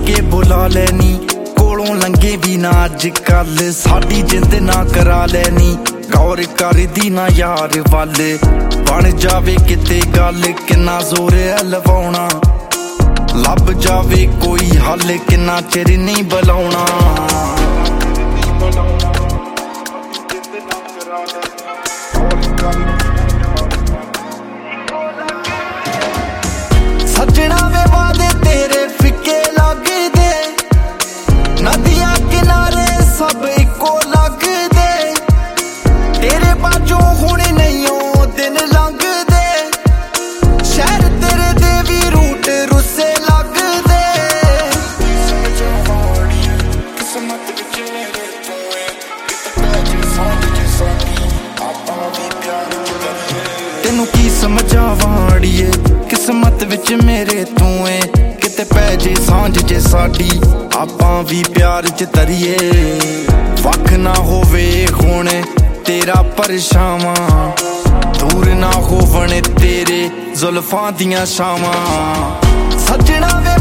के बुला लैनी कोलों लंघे भी ना अज कल साडी जिंद ना करा लैनी गौर कर दी ना यार वल बन जावे किते गल किन्ना जोर है लवाउणा लब जावे कोई हल किन्ना चिर नहीं बुलाउणा सजना वे वादे तेरे फिक्के लगदे नदियां किनारे सब इको लगदे तेरे बाजों हुण नहीं ओ दिन लंघदे शहर तेरे दे भी रूट रुस्से लगदे तेनू की समझावां अड़िए किस्मत विच मेरे तू है किते पै जे सांझ जे साडी आपां भी प्यार च तरीए वख ना होवे हुण तेरा परछावां दूर ना होवण तेरे जुल्फां दियां छावां सजना।